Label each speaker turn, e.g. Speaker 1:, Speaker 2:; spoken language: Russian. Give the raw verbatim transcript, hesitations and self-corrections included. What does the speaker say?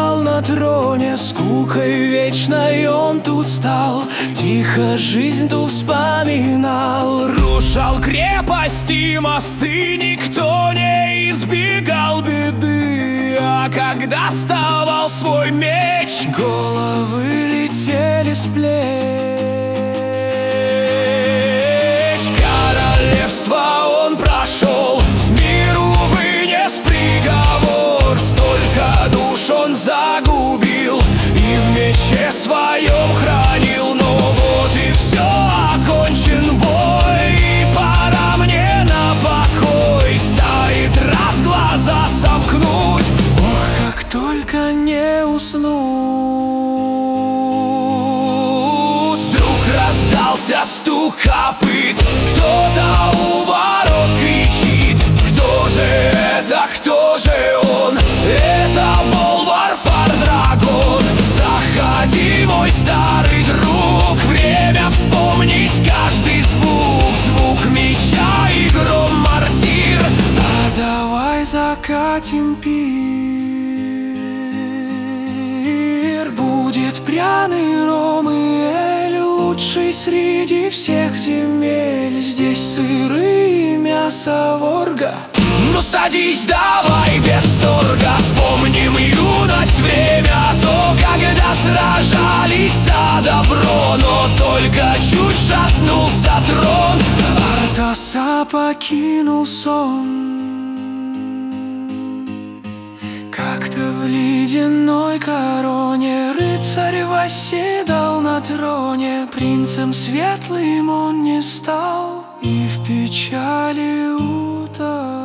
Speaker 1: восседал на троне, скукой вечной он тут стал, тихо жизнь ту вспоминал. Рушал крепости, мосты, никто не избегал беды, а когда доставал свой меч, головы летели с плеч. Королевство он прошел, миру вынес приговор, столько душ он загубил и в мече своем хранил. Но вот и все, окончен бой, и пора мне на покой, стоит раз глаза сомкнуть, ох, как только не уснуть. Вдруг раздался стук копыт, кто-то у ворот кричит. Кто же это, кто же он? Это, мол, Варфар-дракон. Заходи, мой старый друг, время вспомнить каждый звук, звук меча и гром мортир. А давай закатим пир, будет пряный ром и эль, лучший среди всех земель. Здесь сыры и мясо ворга. Ну садись, давай без торга, вспомним юность, время то, когда сражались за добро, но только чуть шатнулся трон, Артаса покинул сон. Как-то в ледяной короне рыцарь восседал на троне, принцем светлым он не стал и в печали утонул.